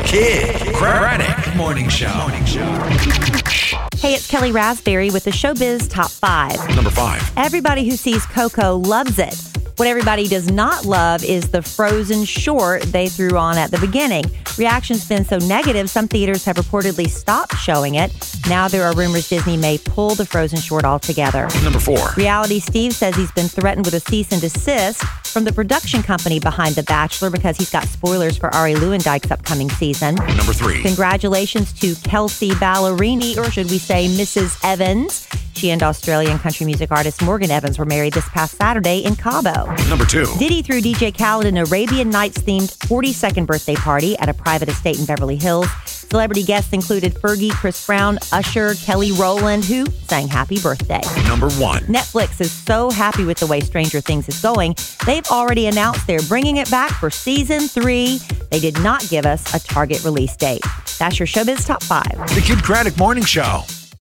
Kid Craddock Morning Show. Hey, it's Kelly Raspberry with the Showbiz Top 5. Number 5. Everybody who sees Coco loves it. What everybody does not love is the Frozen short they threw on at the beginning. Reaction's been so negative, some theaters have reportedly stopped showing it. Now there are rumors Disney may pull the Frozen short altogether. Number 4. Reality Steve says he's been threatened with a cease and desist from the production company behind The Bachelor because he's got spoilers for Ari Lewandike's upcoming season. Number 3. Congratulations to Kelsey Ballerini, or should we say Mrs. Evans. She and Australian country music artist Morgan Evans were married this past Saturday in Cabo. Number 2. Diddy threw DJ Khaled an Arabian Nights-themed 42nd birthday party at a private estate in Beverly Hills. Celebrity guests included Fergie, Chris Brown, Usher, Kelly Rowland, who sang happy birthday. Number 1. Netflix is so happy with the way Stranger Things is going, they've already announced they're bringing it back for season 3. They did not give us a target release date. That's your Showbiz Top 5. The Kid Craddock Morning Show.